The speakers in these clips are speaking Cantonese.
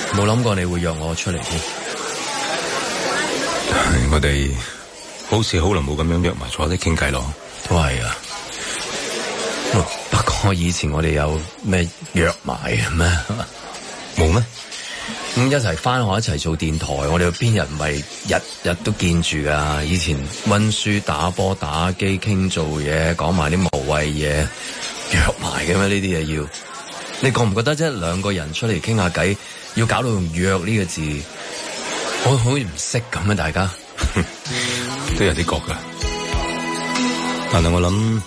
冇諗過你會約我出嚟添。 我哋好似好耐冇咁樣約埋坐低傾偈咯。 都係啊。不過以前我哋有咩約埋嘅咩？ 冇咩？ 咁一齊返學一齊做電台，我哋邊日唔係日日都見住㗎？以前溫書、打波、打機、傾做嘢，講埋啲無謂嘢，約埋嘅咩？呢啲嘢要你覺唔覺得啫？兩個人出嚟傾下偈，要搞到用約呢個字，好似唔識咁啊！大家都有啲覺㗎，但係我諗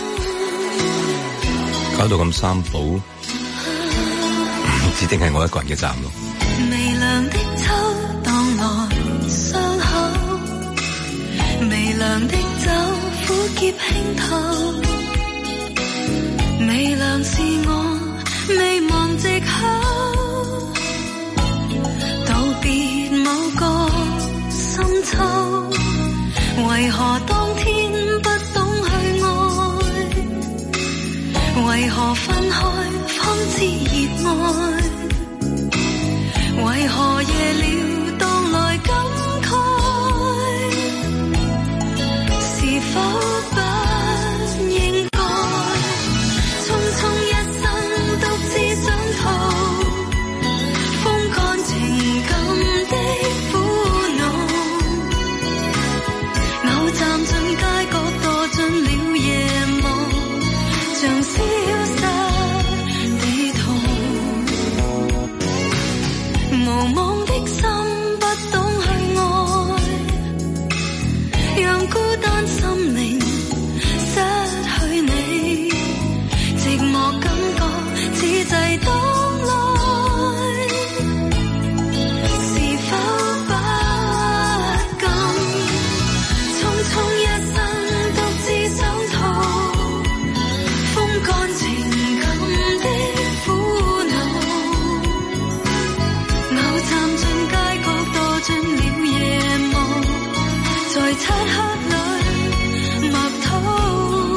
搞到咁三寶，唔指定係我一個人嘅責任咯。 微涼的秋蕩來傷口，微涼的酒苦澀輕透，微涼是我未忘藉口，道別某個深秋，為何當天不懂去愛，為何分開方知熱愛，為何夜了當來感慨，是否不應該匆匆一生獨自上途，風乾情感的苦惱，偶站進街角墮進了夜霧，像消失無望的心不懂去愛，讓孤單心靈失去你，寂寞感覺此際當來，是否不敢匆匆一生獨自上途，風乾情感的苦惱，站進街角墮進了夜霧，在漆黑裏默禱，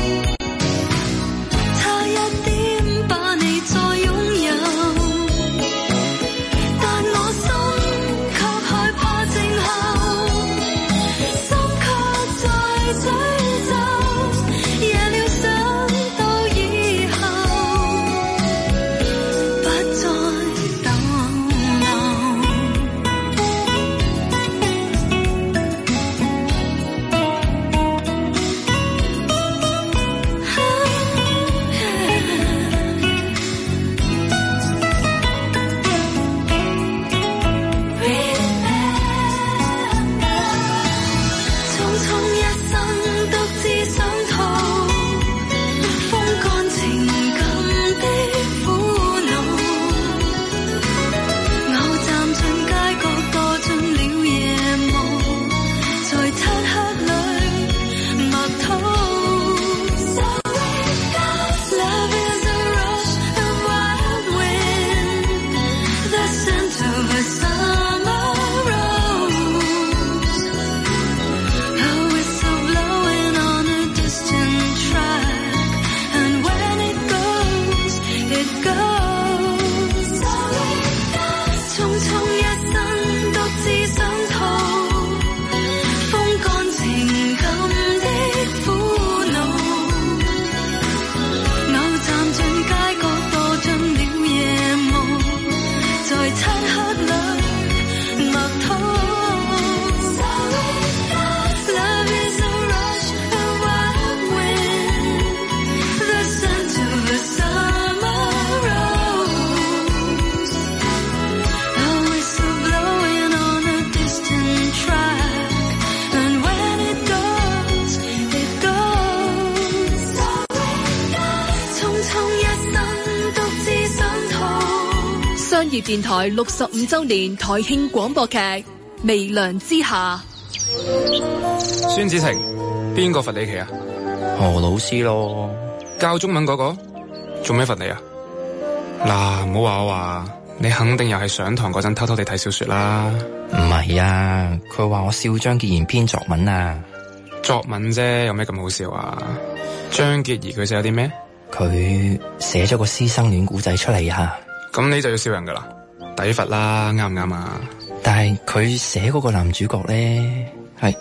差一點把你再擁有，但我心卻害怕靜候，心卻在詛咒，夜了想到以後不再業電台65周年台慶廣播劇《微涼之下》。 孫子晴，邊個罰你棋啊？ 何老師咯， 教中文嗰個，做咩罰你啊？嗱，唔好話我話，你肯定又係上堂嗰陣偷偷地睇小說啦。 唔係啊，佢話我笑張潔賢編作文啊。 作文啫，有咩咁好笑啊？張潔儀佢寫咗啲咩？ 佢寫咗個師生戀故仔出嚟啊。 咁你就要笑人噶啦。 抵罰啦，啱唔啱啊？ 但係佢寫嗰個男主角咧，係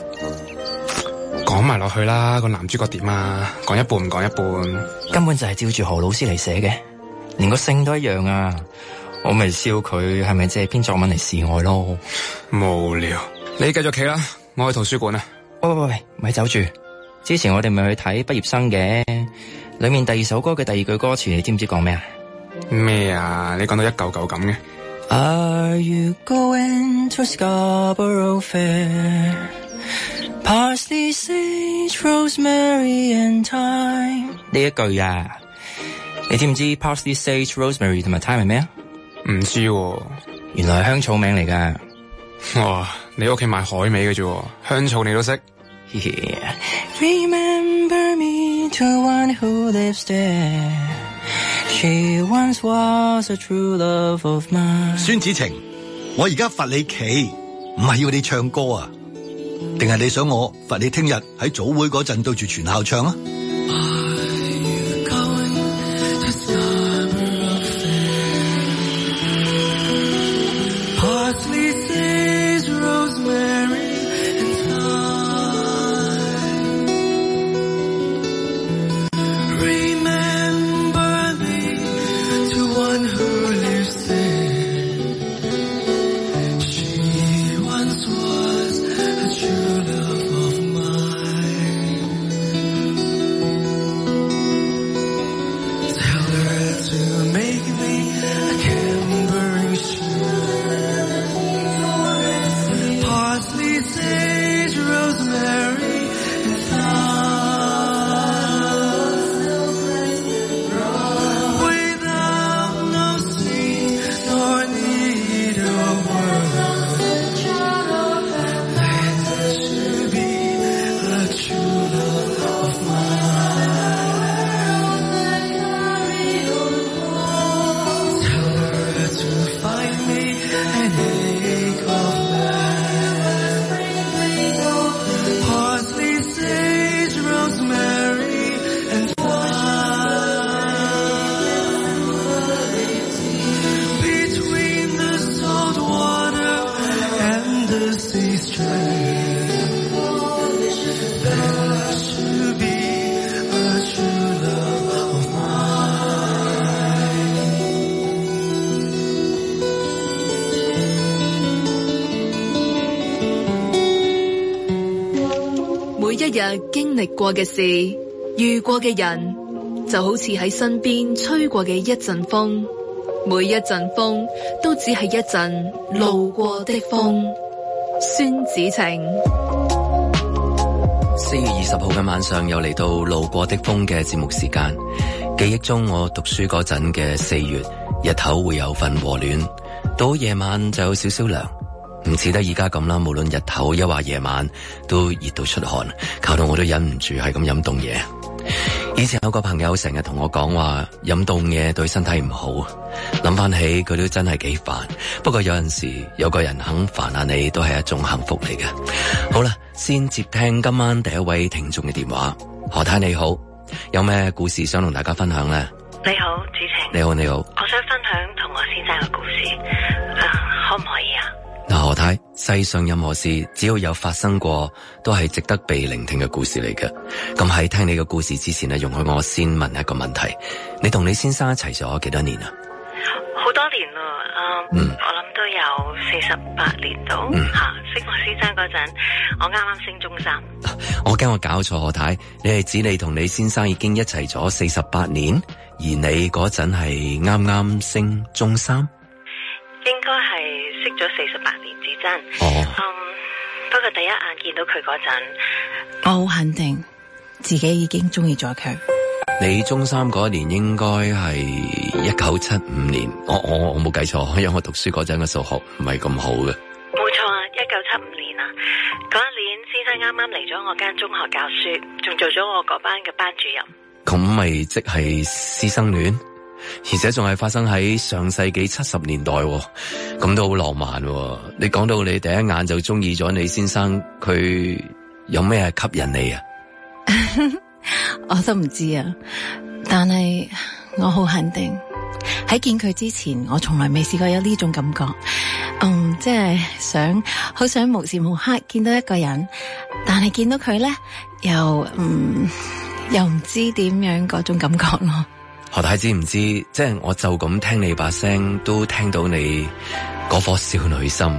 講埋落去啦，個男主角點啊？講一半唔講一半， 根本就係照住何老師嚟寫嘅，連個姓都一樣啊！我咪笑佢係咪即係編作文嚟示愛咯？ 無聊，你繼續企啦，我去圖書館啊！ 喂，咪走住！之前我哋咪去睇畢業生嘅，裏面第二首歌嘅第二句歌詞，你知唔知講咩啊？ 咩啊？你講到一嚿嚿咁嘅。 Are you going to Scarborough Fair? Parsley, sage, rosemary and thyme。呢一句啊，你知唔知 parsley, sage, rosemary 同埋 thyme 係咩啊？ 唔知喎， 原來係香草名嚟噶。 哇！你屋企賣海味嘅啫，香草你都識。 Remember me to one who lives there. She once was a true love of mine。 孫子晴，我而家罰你企，唔係要你唱歌啊，定係你想我罰你聽日喺早會嗰陣對住全校唱啊？ 經歷過嘅事，遇過嘅人，就好似喺身邊吹過嘅一陣風，每一陣風都只係一陣路過的風。孫子晴 ，4月20號嘅晚上又嚟到路過的風嘅節目時間。記憶中我讀書嗰陣嘅4月，日頭會有份和暖，到夜晚就有少少涼。唔似得而家咁啦，無論日頭一或夜晚都熱到出汗，搞到我都忍唔住係咁飲凍嘢。以前有個朋友成日同我講話飲凍嘢對身體唔好，諗翻起佢都真係幾煩。不過有陣時有個人肯煩下你都係一種幸福嚟嘅。好啦，先接聽今晚第一位聽眾嘅電話。何太你好，有咩故事想同大家分享呢？ 你好，子晴。 你好，你好。 我想分享同我先生嘅故事，可唔可以啊？ 嗱，何太，世上任何事只要有發生過，都係值得被聆聽嘅故事嚟嘅。咁喺聽你嘅故事之前呢，容許我先問一個問題：你同你先生一齊咗幾多年啊？ 好多年啦，我諗都有48年到。識我先生嗰陣，我啱啱升中3。 我驚我搞錯，何太，你係指你同你先生已經一齊咗48年，而你嗰陣係啱啱升中3？ 應該係識咗48年至真。不過第一眼見到佢嗰陣， 我好肯定自己已經中意咗佢。 你中3嗰年應該係1975年，我冇計錯，因為我讀書嗰陣嘅數學唔係咁好嘅。 冇錯啊，1975年啊，嗰一年先生啱啱嚟咗我間中學教書，仲做咗我嗰班嘅班主任。 咁咪即係師生戀？而且仲係發生喺上世紀70年代，咁都好浪漫。你講到你第一眼就中意咗你先生，佢有咩吸引你啊？ 我都唔知啊，但係我好肯定喺見佢之前，我從來未試過有呢種感覺。即係好想無時無刻見到一個人，但係見到佢咧，又唔知點樣嗰種感覺咯。 何太知唔知？即係我就咁聽你把聲，都聽到你嗰顆少女心。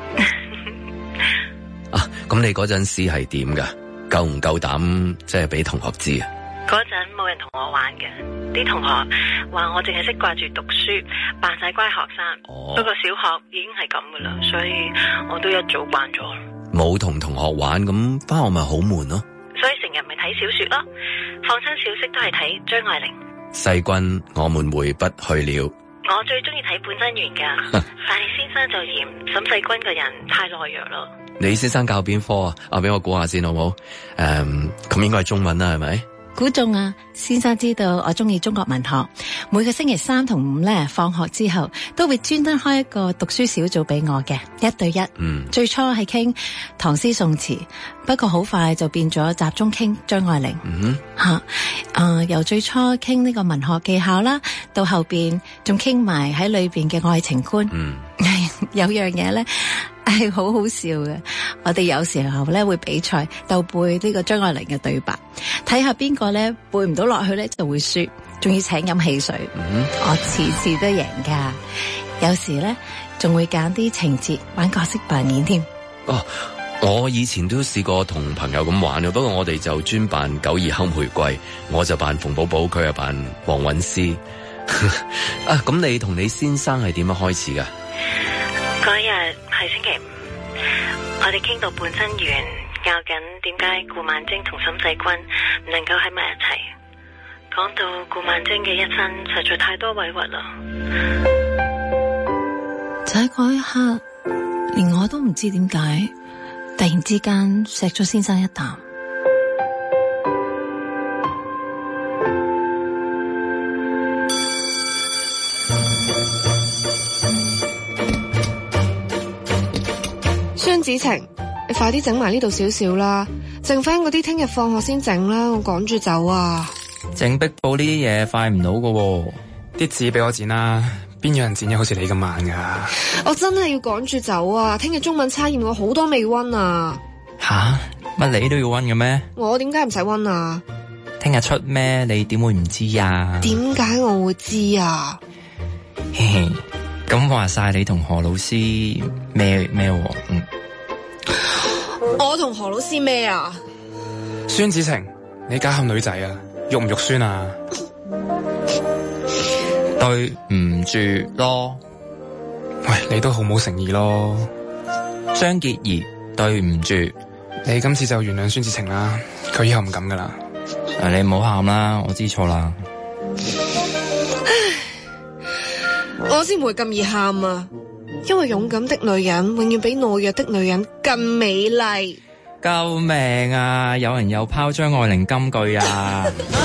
啊，咁你嗰陣時係點噶？夠唔夠膽即係俾同學知啊？ 嗰陣冇人同我玩嘅，啲同學話我淨係識掛住讀書，扮晒乖學生。不過小學已經係咁噶啦，所以我都一早慣咗。 冇同同學玩，咁返學咪好悶咯。 所以成日咪睇小說咯，放親小息都係睇張愛玲。 細君，我們回不去了。 我最中意睇本真園噶，但係先生就嫌沈世君個人太懦弱咯。 你先生教邊科啊？俾我估下先好唔好？咁應該係中文啦，係咪？ 估中啊！先生知道我中意中國文學，每個星期3同5咧，放學之後都會專登開一個讀書小組俾我嘅，1對1。最初係傾唐詩宋詞，不過好快就變咗集中傾張愛玲。由最初傾呢個文學技巧啦，到後邊仲傾埋喺裏邊嘅愛情觀。有樣嘢咧係好好笑嘅，我哋有時候咧會比賽鬥背呢個張愛玲嘅對白，睇下邊個咧背唔到落去咧就會輸，仲要請飲汽水。我次次都贏噶，有時咧仲會揀啲情節玩角色扮演添。 我以前都試過同朋友咁玩嘅，不過我哋就專扮九二黑玫瑰，我就扮馮寶寶，佢又扮黃韻詩。咁你同你先生係點樣開始噶？ 嗰日係星期5，我哋傾到半真緣，拗緊點解顧曼楨同沈世君唔能夠喺埋一齊。講到顧曼楨嘅一生實在太多委屈啦。 就喺嗰一刻，連我都唔知點解，突然之間錫咗先生一啖。 張子晴，你快啲整埋呢度少少啦，剩翻嗰啲聽日放學先整啦，我趕住走啊！ 整壁布呢啲嘢快唔到噶， 啲紙俾我剪啦，邊有人剪嘢好似你咁慢噶？ 我真係要趕住走啊！聽日中文測驗我好多未溫啊！ 吓？乜你都要溫嘅咩？ 我點解唔使溫啊？ 聽日出咩？你點會唔知啊？ 點解我會知啊？ 嘿嘿，咁話晒你同何老師咩？ 我同何老師咩啊？ 孫子晴，你家下女仔啊，肉唔肉酸啊？ 對唔住咯。 喂，你都好冇誠意咯。 張潔儀，對唔住。 你今次就原諒孫子晴啦，佢以後唔敢噶啦。 你唔好喊啦，我知錯啦。 我先唔會咁易喊啊，因為勇敢的女人永遠比懦弱的女人更美麗。 救命啊！有人又拋張愛玲金句啊！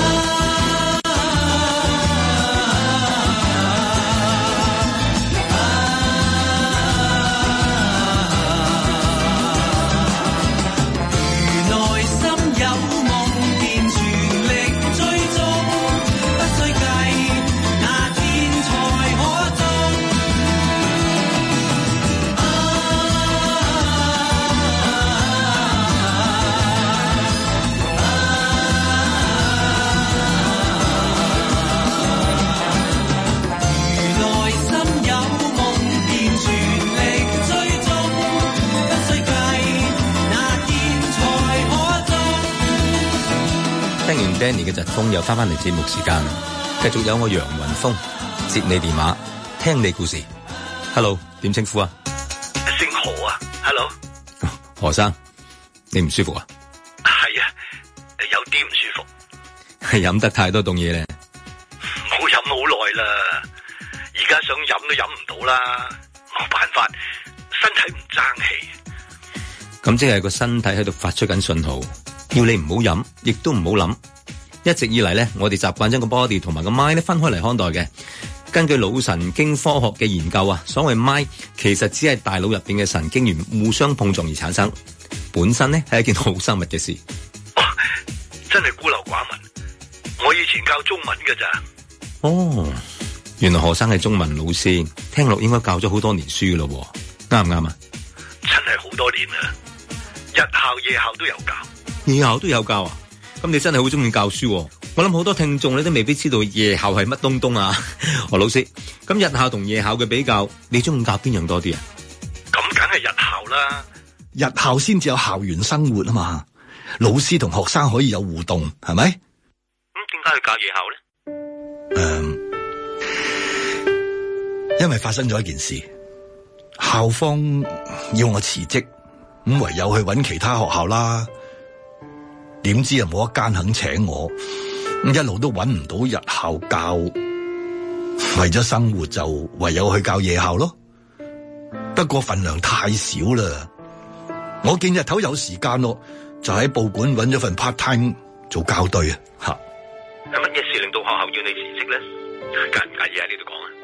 聽完 Danny 嘅疾風，又翻返嚟節目時間，繼續有我楊雲峰接你電話，聽你故事。Hello， 點稱呼啊？ 姓何啊 ？Hello， 何生，你唔舒服啊？ 係啊，有啲唔舒服。 係飲得太多凍嘢咧。 冇飲好耐啦，而家想飲都飲唔到啦，冇辦法，身體唔爭氣。 咁即係個身體喺度發出緊信號。要你唔好飲，亦都唔好諗。一直以嚟咧，我哋習慣將個 body 同埋個 mind 咧分開嚟看待嘅。根據腦神經科學嘅研究啊，所謂 mind 其實只係大腦入邊嘅神經元互相碰撞而產生，本身咧係一件好生物嘅事。 真係孤陋寡聞。我以前教中文嘅咋。 原來何生係中文老師，聽落應該教咗好多年書咯，啱唔啱啊？ 真係好多年啦，日校夜校都有教。 夜校都有教啊？咁你真係好中意教書喎。我諗好多聽眾你都未必知道夜校係乜東東啊。何老師，咁日校同夜校嘅比較，你中意教邊樣多啲啊？ 咁梗係日校啦，日校先至有校園生活啊嘛，老師同學生可以有互動，係咪？ 咁點解去教夜校咧？ 因為發生咗一件事，校方要我辭職，咁唯有去搵其他學校啦。點知又冇一間肯請我，咁一路都搵唔到日校教，為咗生活就唯有去教夜校咯。不過份量太少啦，我見日頭有時間咯，就喺報館搵咗份 part time 做校對啊。吓， 係乜嘢事令到學校要你辭職咧？介唔介意喺呢度講啊？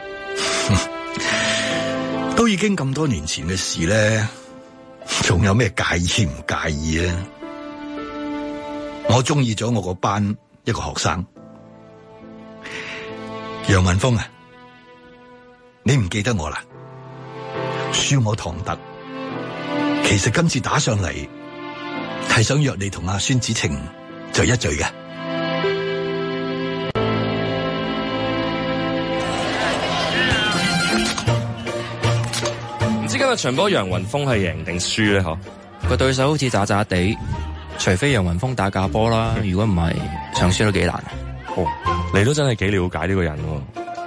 都已經咁多年前嘅事咧，仲有咩介意唔介意咧？我中意咗我個班一個學生楊文峰啊，你唔記得我啦？恕我唐突，其實今次打上嚟係想約你同阿孫子晴聚一聚嘅。 唔知今日場波楊雲峰係贏定輸咧？嗬， 個對手好似渣渣地，除非楊雲峰打假波啦，如果唔係，場輸都幾難。 哦，你都真係幾了解呢個人喎。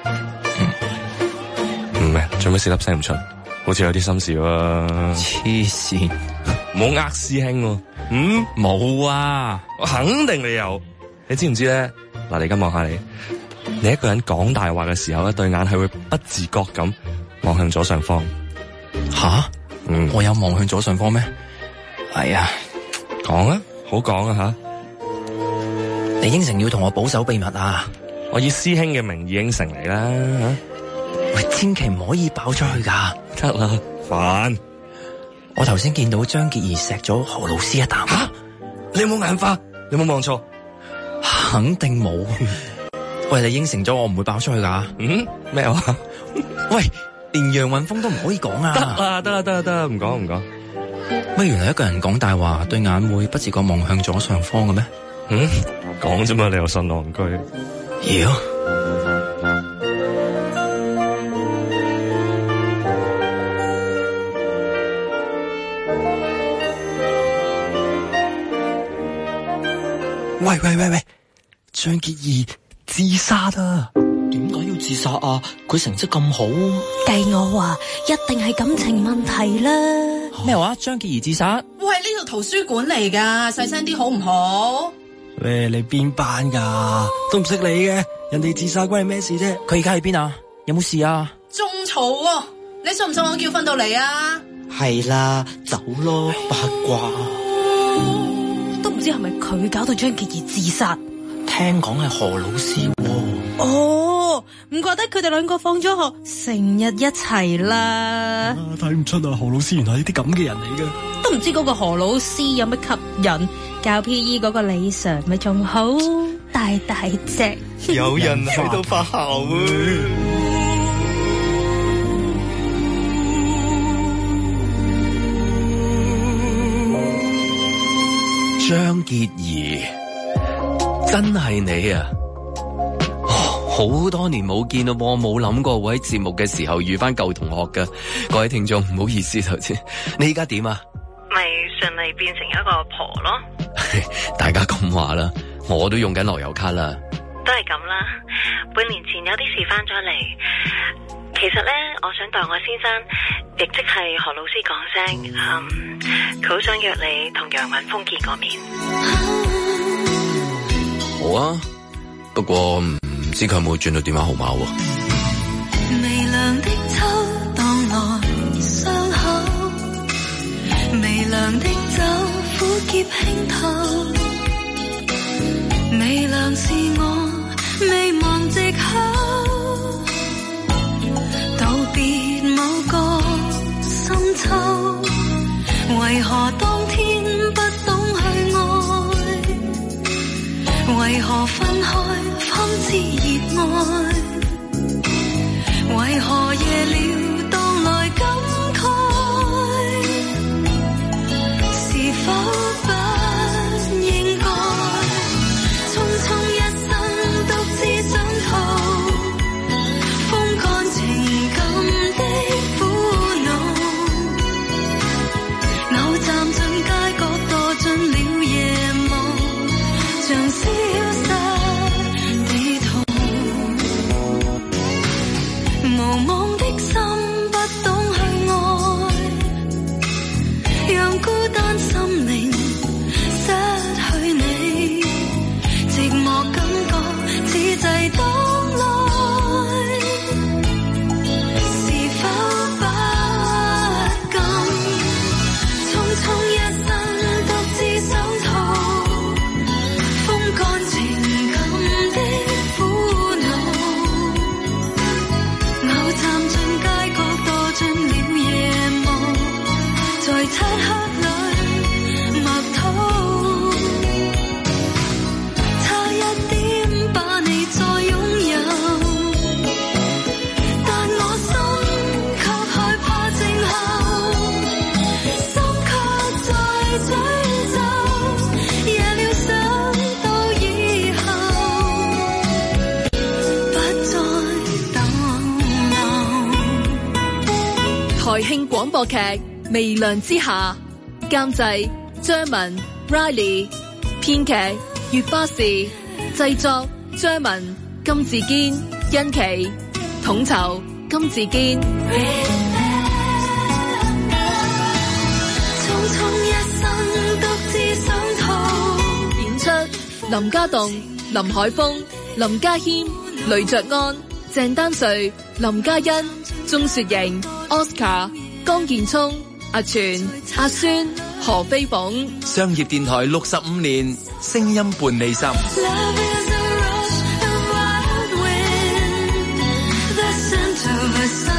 唔係，做咩四粒聲唔出？好似有啲心事喎。 黐線， 唔好呃師兄喎。 冇啊， 我肯定你有。你知唔知咧？嗱，你而家望下你，你一個人講大話嘅時候，一對眼係會不自覺咁望向左上方。 吓？我有望向左上方咩？係啊， 講啊，好講啊吓。 你應承要同我保守秘密啊！ 我以師兄嘅名義應承你啦吓。 喂，千祈唔可以爆出去噶。 得啦，煩。 我頭先見到張潔儀錫咗何老師一啖。 吓？你有冇眼花？你有冇望錯？ 肯定冇。喂，你應承咗我唔會爆出去噶。 咩話？ 喂，連楊雲峰都唔可以講啊！ 得啦，唔講。 乜原來一個人講大話，對眼會不自覺望向左上方嘅咩？ 講啫嘛，你又信戇居？ 妖！喂！張潔儀自殺啊！ 點解要自殺啊？佢成績咁好， 計我話一定係感情問題啦。 咩話？張潔儀自殺？ 喂，呢度圖書館嚟噶，細聲啲好唔好？ 喂，你邊班噶？都唔識你嘅，人哋自殺關你咩事啫？ 佢而家喺邊啊？有冇事啊？ 仲嘈喎！你信唔信我叫訓到嚟啊？ 係啦，走咯，八卦。 都唔知係咪佢搞到張潔儀自殺？ 聽講係何老師喎。 哦，唔怪得佢哋兩個放咗學，成日一齊啦。 睇唔出啊，何老師原來係啲咁嘅人嚟嘅。 都唔知嗰個何老師有乜吸引，教 P.E. 嗰個李 Sir 咪仲好大隻。 有人喺度發姣啊！ 張潔儀，真係你啊！好多年冇見到，我冇諗過會喺節目嘅時候遇翻舊同學噶。各位聽眾唔好意思頭先，你而家點啊？ 咪順利變成一個婆咯。 大家咁話啦，我都用緊樂悠卡啦。 都係咁啦，半年前有啲事翻咗嚟。其實咧，我想代我先生，亦即係何老師講聲，佢好想約你同楊雲峰見個面。 好啊，不過唔知佢有冇轉到電話號碼喎。 微涼的秋蕩來傷口，微涼的酒苦澀輕透，微涼是我未忘藉口，道別某個深秋，為何當天不懂去愛，為何分開方知熱愛， 慶廣播劇《微涼之下》，監製張文 Riley， 編劇月巴士，製作張文、金志堅、欣琪，統籌金志堅。 匆匆一生獨自上途， 演出林家棟、林海峰、林家謙、雷卓安、鄭丹瑞、林嘉欣、鍾雪瑩、Oscar、江建聰、阿全、阿孫、何飛鳳。 商業電台65年，聲音伴你心。 Love is a rush of wild wind, the scent of a